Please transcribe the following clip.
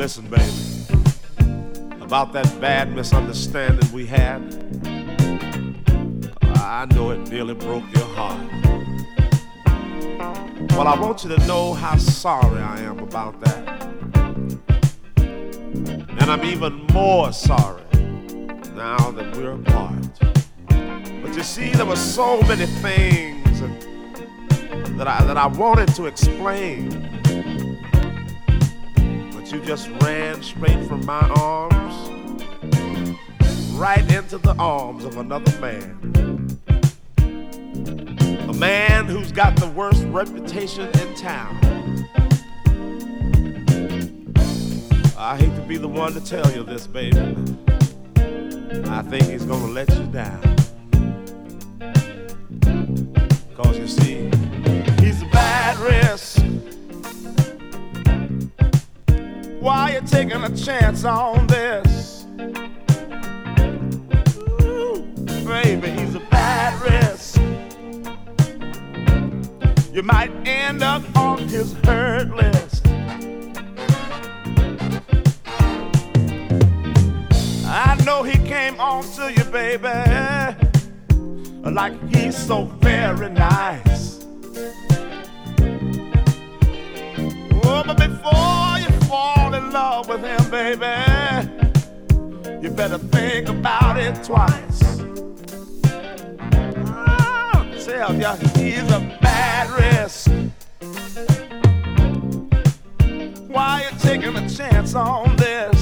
Listen, baby, about that bad misunderstanding we had, I know it nearly broke your heart. Well, I want you to know how sorry I am about that. And I'm even more sorry now that we're apart. But you see, there were so many things that I wanted to explain. But you just ran straight from my arms right into the arms of another man. A man who's got the worst reputation in town. I hate to be the one to tell you this, baby. I think he's gonna let you down. Cause you see, he's a bad risk. Why you taking a chance on this? Ooh, baby, he's a bad risk. You might end up on his hurt list. I know he came on to you, baby, like he's so very nice. Oh, but before you fall in love with him, baby, you better think about it twice. I'll tell ya, he's a bad risk. Why you taking a chance on this?